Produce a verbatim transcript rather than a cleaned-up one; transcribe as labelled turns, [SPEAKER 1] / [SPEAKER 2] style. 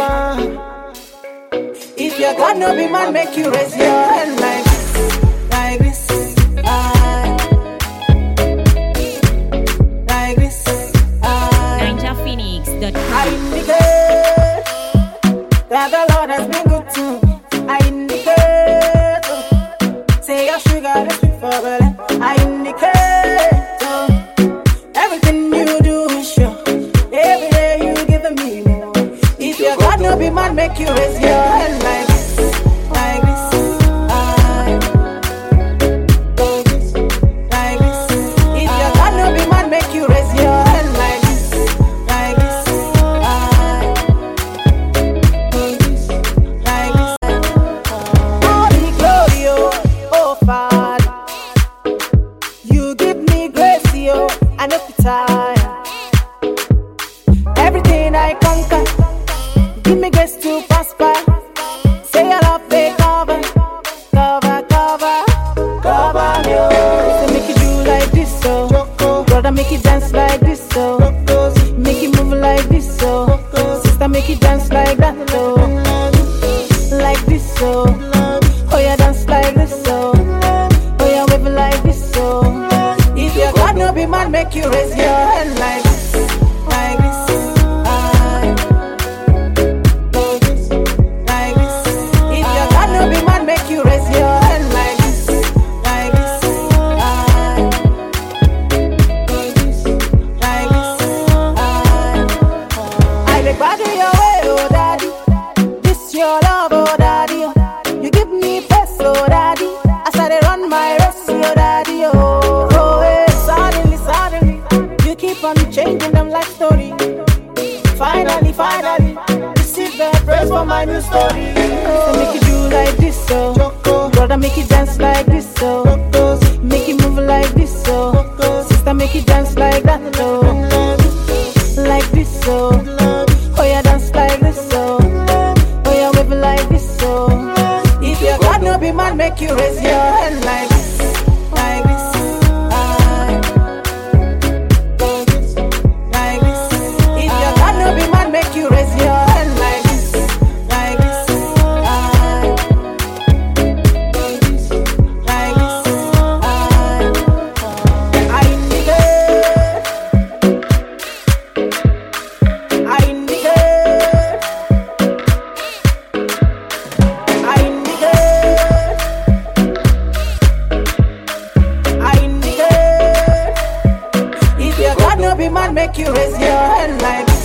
[SPEAKER 1] man. If your God no be man, make you raise your hand like this, like this. I, like this. I,
[SPEAKER 2] Ninja Phoenix dot com.
[SPEAKER 1] I indicate that the Lord has been good to me. I indicate, oh, say your sugar is sweet for belly. I indicate, oh, everything you do is sure. Every day you give me. If your God no be man, make you raise your hand like this, like this. I, like this, like this. If your God no be man, make you raise your hand like this, like this. I, like this, like this. All the glory, oh, oh Father, you give me grace, oh, I know the time. Everything I conquer, give me grace to prosper. Say I love they cover, cover, cover, cover me. Oh. Say make you do like this, so brother make you dance like this, so make you move like this, so sister make you dance like that, so like this, so oh yeah dance like this, so oh yeah wave like this, so if your God no be man, make you raise your hand like this, like this. Changing them life story. Finally, finally, this is the praise for my new story. So make you do like this, so brother make you dance like this, so make you move like this, so sister make you dance like that, so like this, so oh yeah dance like this, so oh yeah wave like this, so if your God no be man, make you raise your hand like this, like this. Make you raise your hand like this, like this. I, like this, like this. I, I indicate, I indicate, I indicate, I indicate. If your God no be man, make you raise your hand like this.